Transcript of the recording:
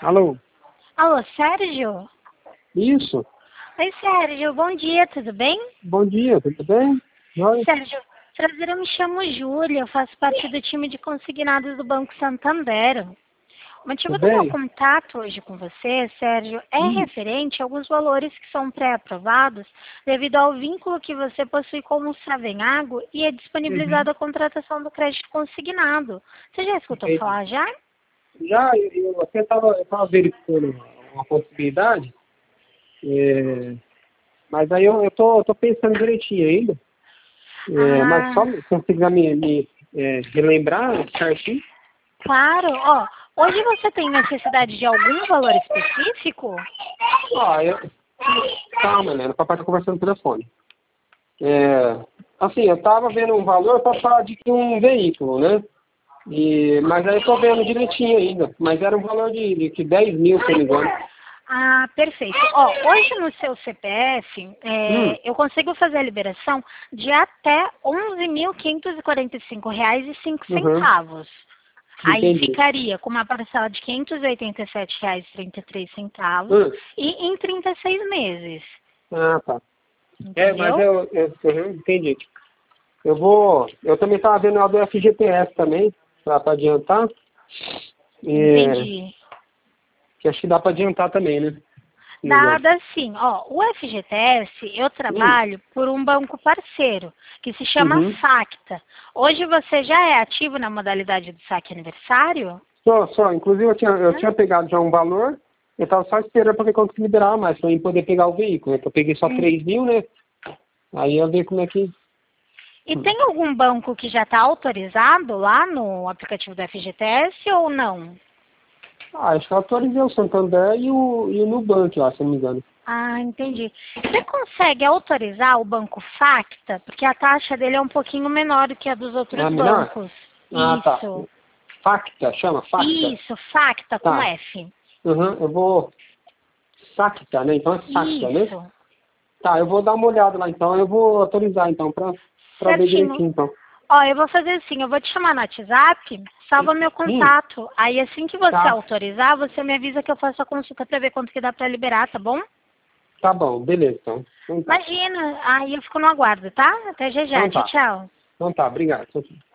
Alô? Alô, Sérgio? Isso. Oi, Sérgio, bom dia, tudo bem? Bom dia, tudo bem? Oi. Sérgio, prazer, eu me chamo Júlia, eu faço parte do time de consignados do Banco Santander. O motivo Tudo do meu bem? contato hoje com você, Sérgio, é Ih, referente a alguns valores que são pré-aprovados devido ao vínculo que você possui com o Savenhago e é uhum. disponibilizada a contratação do crédito consignado. Você já escutou Entendi. falar já? Já, eu até estava verificando uma possibilidade, mas aí eu tô pensando direitinho ainda. Mas só Ah, se você quiser me relembrar certinho. claro. Ó, hoje você tem necessidade de algum valor específico? Ó, calma, né? O papai tá conversando no telefone. Assim, eu tava vendo um valor para falar de um veículo, né? Mas aí eu tô vendo direitinho ainda. Mas era um valor de 10 mil, se não me engano. Ah, perfeito. Ó, hoje no seu CPF, Hum, eu consigo fazer a liberação de até uhum, R$ 11.545,05. Aí entendi. ficaria com uma parcela de R$ 587,33 Hum, e em 36 meses. tá. Mas Entendeu? eu entendi. Eu também estava vendo a do FGTS também, para adiantar. É, Entendi. que acho que dá para adiantar também, né? Se não me engano. Dada assim, ó, o FGTS eu Hum, trabalho por um banco parceiro, que se chama uhum. Facta. Hoje você já é ativo na modalidade do saque aniversário? Só. Inclusive eu tinha pegado já um valor, eu estava só esperando para ver quanto que liberava mais, para eu poder pegar o veículo, né? Que eu peguei só Hum. 3 mil, né? Aí eu ver como é que. E tem algum banco que já está autorizado lá no aplicativo do FGTS ou não? Acho que eu autorizei o Santander e o Nubank lá, se não me engano. Ah, entendi. Você consegue autorizar o banco Facta? Porque a taxa dele é um pouquinho menor do que a dos É outros a menor? bancos. Ah, tá. Isso. Facta, chama Facta? Isso, Facta com Tá. F. Uhum, eu vou. Sacta, né? Então é Sacta, né? Isso. Tá, eu vou dar uma olhada lá então. Eu vou autorizar então pra ver Certinho. direitinho então. Ó, eu vou fazer assim, eu vou te chamar no WhatsApp, salva meu Hum, contato. Aí assim que você tá. autorizar, você me avisa que eu faço a consulta pra ver quanto que dá pra liberar, tá bom? Tá bom, beleza então. Então tá. Imagina, aí eu fico no aguardo, tá? Até já já. Então Tchau, tá. tchau. Então tá, obrigado. Tchau, tchau.